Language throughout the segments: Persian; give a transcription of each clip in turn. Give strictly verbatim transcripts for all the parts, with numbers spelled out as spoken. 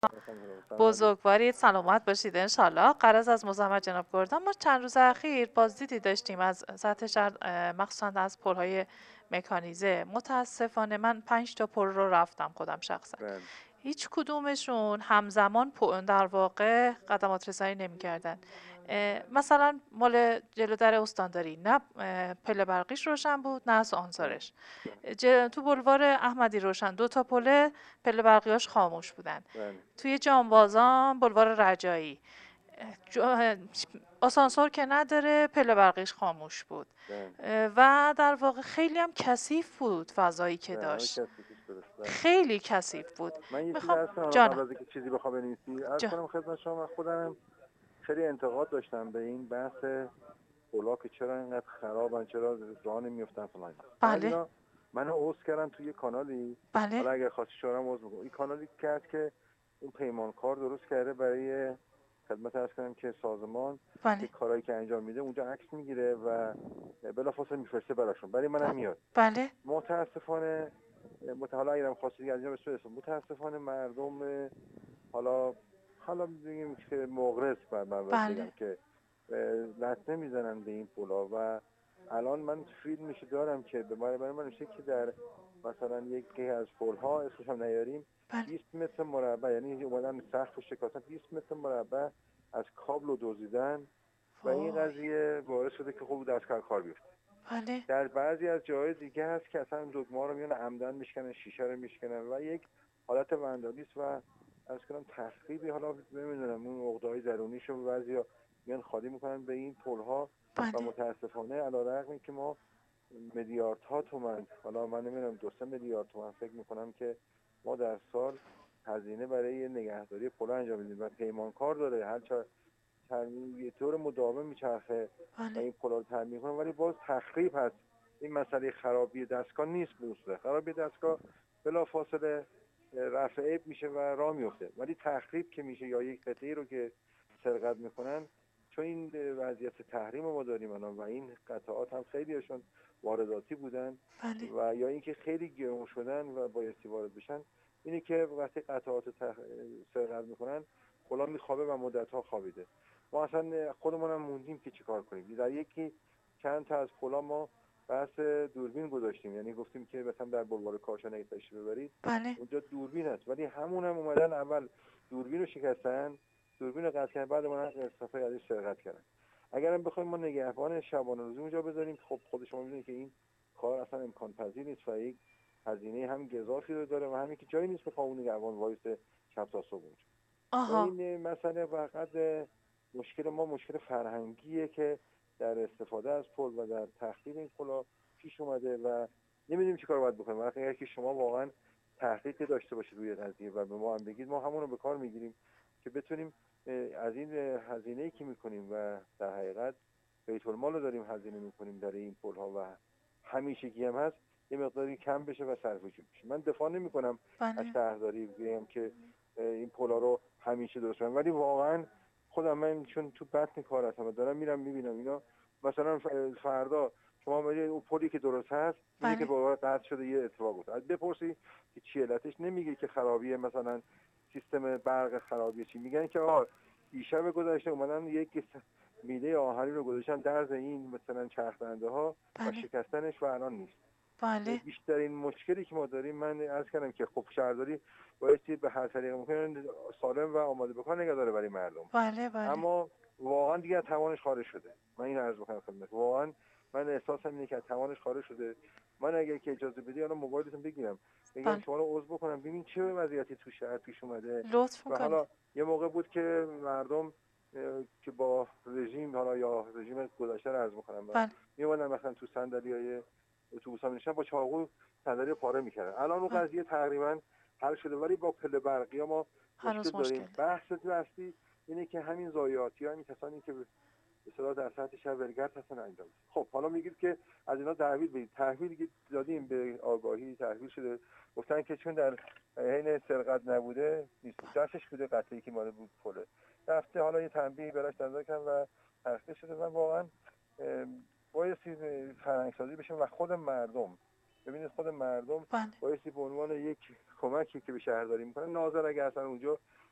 بزرگوارید، سلامت باشید انشالله. قرض از مزاحمت جناب گردن، ما چند روز اخیر بازدیدی داشتیم از سطح شهر، اه، مخصوصا از پل‌های مکانیزه. متاسفانه من پنج تا پل رو رفتم خودم شخصا، بله هیچ کدومشون همزمان پ- در واقع خدمات رسانی نمی‌کردن. مثلا مال جلو در استانداری نه اه، پله برقیش روشن بود نه بله آسانسورش. بله ج- تو بلوار احمدی روشن دو تا پله پله برقیاش خاموش بودن. بله توی جانبازان بلوار رجایی جو- آسانسور که نداره، پله برقیش خاموش بود. بله اه، و در واقع خیلی هم کثیف بود فضایی که بله همه داشت، کسی پیش درست. بله خیلی کثیف بود. من یه چیز میخوام عرض کنم حالا قبل جانم. از اینکه چیزی بخوام بنویسی عرض جان. کنم خدمت شما. من خودم خیلی انتقاد داشتم به این بحث پلا که چرا اینقدر خرابن، چرا راه نمیافتن فلان اینا. بعد بله اینا منو عضو کردن توی یه کانالی، بله حالا اگر خواستی شورام عضو می‌کنم. این کانالی کرد که اون پیمانکار درست کرده برای خدمت عرض کنم که سازمان که بله کارایی که انجام میده اونجا عکس میگیره و بلافاصله میفرسته براشون، برای منم میاد. بله متاسفانه مت حالا اگرم خواستی انجام بشه، متاسفانه مردم حالا حالا بگیم که مغرض بر من باید بله بگم که لطمه میزنن به این پلا. و الان من فیلمش دارم که به من برای من میشه که در مثلا یکی از پل‌ها اسمش هم نیاریم بله بیست متر مربع، یعنی اومدن سقف و شکافتن بیست متر مربع از کابل رو دزدیدن و این وای قضیه باعث شده که خوب دستگاه کار بیفته. بله در بعضی از جاهای دیگه هست که اصلا دگمه رو میان عمدن میشکنن، شیشه رو میشکنن و یک حالت وندالیسم و از کنم تخریبی، حالا نمیدونم اون عقده‌های درونیشون بعضیا میان خالی میکنن به این پل‌ها. و بله متاسفانه علیرغم اینکه ما میلیاردها تومان، حالا من نمیدونم دو سه میلیارد تومان فکر میکنم که ما در سال هزینه برای نگهداری پل انجام میدیم و پیمانکار داره هر چه ترمیم یه طور مداوم میچرخه و بله این پلا رو ترمیم کنه، ولی باز تخریب هست. این مسئله خرابی دستگاه نیست، بوسه خرابی دستگاه بلا فاصله رفع عیب میشه و راه میفته، ولی تخریب که میشه یا یک قطعی رو که سرقت میکنن، چون این وضعیت تحریم ما داریم الان و این قطعات هم خیلی هاشون وارداتی بودن بله و یا اینکه خیلی گرون شدن و بایستی وارد بشن، اینه که وقتی قطعات تخ... سرقت میکنن کلا میخوابه و مدت‌ها خوابیده. ما اصلا خودمون هم موندیم که چیکار کنیم. در یکی چند تا از پلا ما بحث دوربین گذاشتیم، یعنی گفتیم که مثلا در بلوار کاشان اگه تشریف ببرید بله اونجا دوربین هست، ولی همون هم اومدن اول دوربین رو شکستن، دوربین رو قطع کردن، بعد اومدن استفاده ازش سرقت کردن. اگرم بخوایم ما نگهبان شبانه روزی اونجا بذاریم، خب خود شما میدونید که این کار اصلا امکان پذیر نیست و یک هزینه هم گزافی رو داره و همین که جایی نیست بخوام اون نگهبان وایس شب تا صبح اونجا. و آها این مسئله فقط مشکل ما مشکل فرهنگیه که در استفاده از پل و در تخریب این پل‌ها پیش اومده و نمیدونیم چیکار باید بکنیم. وقتی اگه شما واقعا تحقیقی داشته باشید روی قضیه و به ما هم بگید، ما همون رو به کار میگیریم که بتونیم از این هزینه‌ای که میکنیم و در حقیقت بیت المال رو داریم هزینه میکنیم در این پل‌ها و همیشگی هم هست، یه مقداری کم بشه و صرفه‌جویی بشه. من دفاع نمی‌کنم از بله شهرداری، بگم که این پل‌ها رو همیشه درست کنن، ولی واقعا خودم من چون تو بطن کار هستم و دارم میرم میبینم اینا، مثلا فردا شما میگید اون پلی که درست هست اینه که بله باور قطع شده یه اتفاق افتاد، از بپرسی که چی علتش، نمیگه که خرابیه مثلا سیستم برق خرابیه، چی میگن که آ دیشب گذشته اومدن یک میله آهنی رو گذاشتن درز این مثلا چرخنده ها و بله شکستنش و الان نیست. بله بیشترین مشکلی که ما داریم، من عرض کردم که خب شهرداری بایستی به هر طریق ممکن سالم و آماده بکن نگه داره برای مردم، بله بله اما واقعا دیگه از توانش خارج شده. من این عرض می‌کنم خدمت، واقعا من احساسم اینه که از توانش خارج شده. من اگر که اجازه بدی الان موبایلتون بگیرم بگم بله شما رو عضو بکنم ببین چه وضعیتی تو شهر پیش اومده. لطف و میکنی. حالا یه موقع بود که مردم که با رژیم، حالا یا رژیم گذشته رو عرض می‌کنم، و بله میومدن مثلا تو صندلی‌های اتوبوس‌ها می‌نشستن با چاقو صندلی رو پاره می‌کردن. الان اون بله قضیه تقریبا حل شده، ولی با پله برقی ما مشکل هنوز مشکل داریم. داره. بحث اصلی اینه که همین ضایعاتی ها، این کسانی که به اصطلاح در سطح شهر ولگرد هستن انجام. خب حالا میگید که از اینا تحویل بدید، تحویل دادیم به آگاهی، تحویل شده، گفتن که چون در حین سرقت نبوده نیست، دستش بوده قطعی که مال بود پله رفته، حالا یه تنبیه براش داده کردن و تخته شده. و واقعا بایستی فرهنگسازی بشه و خود مردم، ببینید خود مردم بله بایستی به عنوان یک کمکی که به شهرداری میکنن، ناظر اگه اصلا اونجا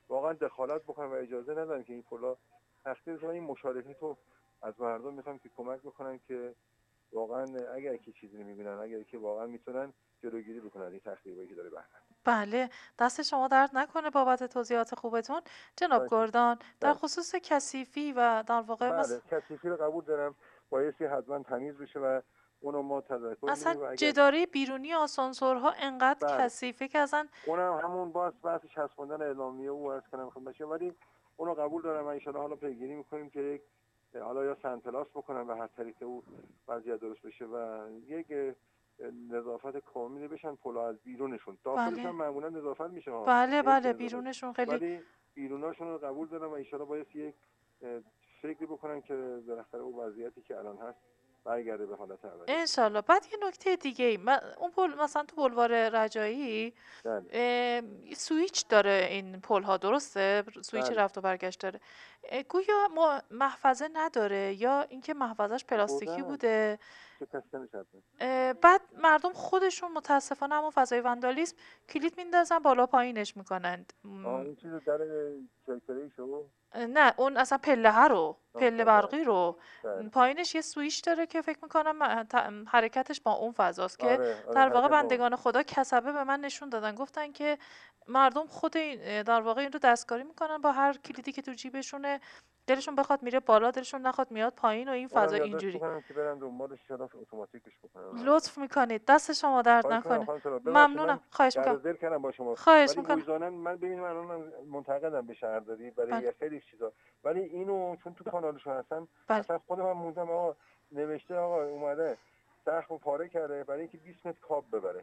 واقعا دخالت بکنن و اجازه ندن که این پل‌ها تخلیه بشه. این مشارکت رو از مردم میخوام که کمک بکنن که واقعا اگر که چیزی میبینن، اگر که واقعا میتونن جلوگیری بکنن این تخریبایی که داره بهمن. بله، دست شما درد نکنه بابت توضیحات خوبتون جناب باشه. گردان. در بله. خصوص کثیفی و در واقع بله مس... کثیفی رو قبول دارم، بایستی حتما تمیز بشه و اونو ما تذکر اصلا میدیم و اگر جداره بیرونی آسانسورها انقدر بله کثیفه که اصلا اونم همون باز بحث چسبوندن اعلامیه او عرض کنم خدمت شما، ولی اونو قبول دارم و ان شاءالله حالا پیگیری میکنیم که یک حالا یا سنتلاس بکنن و هر طریق او وضعیت درست بشه و یک نظافت کاملی بشن پل‌ها از بیرونشون. داخلش هم بله معمولا نظافت میشه ها، بله نمیشه بله نظافت، بیرونشون خیلی ولی بیروناشون رو قبول دارم و ان شاءالله باید یک اه، فکری بکنن که بالاخره اون وضعیتی که الان هست برگرده به حالت اولیه. انشالله. بعد یه نکته دیگه ای اون پل مثلا تو بلوار رجایی بله اه، سویچ داره این پل ها، درسته؟ سویچ بله رفت و برگشت داره. اه، گویا ما- محفظه نداره یا اینکه محفظش پلاستیکی بردن بوده. شکستنش حتما. اه، بعد مردم خودشون متاسفانه همون فضای وندالیسم کلید میندازن بالا پایینش میکنند. آه این چیز در چکره شو. نه اون اصلا پله ها رو، آه پله بله برقی رو، بله. پایینش یه سویچ داره که فکر میکنم حرکتش با اون فضاست که آره آره در واقع حرکت با بندگان خدا کسبه به من نشون دادن، گفتن که مردم خود این در واقع این رو دستکاری میکنن با هر کلیدی که تو جیبشونه، دلشون بخواد میره بالا، دلشون نخواد میاد پایین و این فضا اونم یادداشت اینجوری. بکنم که برن دنبالش شده اتوماتیکش بکنم. لطف میکنید، دست شما درد خواهش میکنم نکنه. خانم سلام، ببخشید ممنونم، من خواهش در میکنم، ذر کردم با شما، خواهش ولی میکنم. وجدانن من ببینید من الان منتقدم به شهرداری بله برای خیلی چیزا، ولی اینو چون تو کانالشون هستن بله اصلا خودم هم موندم آقا نوشته آقا اومده سقف پاره کرده برای اینکه بیست متر کاب ببره.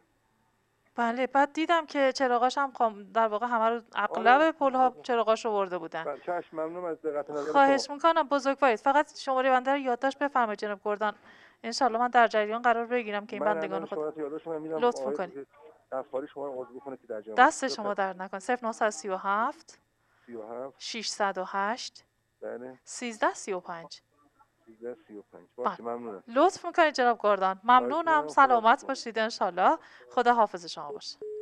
بله. بعد دیدم که چراغاش هم خام- در واقع همه رو آره اغلب پل‌ها چراغاش آورده بودن. بله چشم ممنونم از دقت نظر شما. خواهش میکنم بزرگوارید. فقط شماره بنده رو یادداشت بفرمایید جناب گردان، انشالله من در جریان قرار بگیرم که این من بندگان الان خدا. شما رو یادداشت من میدم لطف آقای میکنید، غفاری شما رو عضو بکنه که در جریان دست باشه. شما در نکن. صفر نهصد و سی و هفت سی و هفت ششصد و هشت بله سیزده سی و پنج. سیزده سی و پنج بله باشه ممنونم. لطف میکنید جناب گردان، خواهش ممنونم. میکنم خدا سلامت حافظ. باشید انشالله. خدا حافظ شما باشه.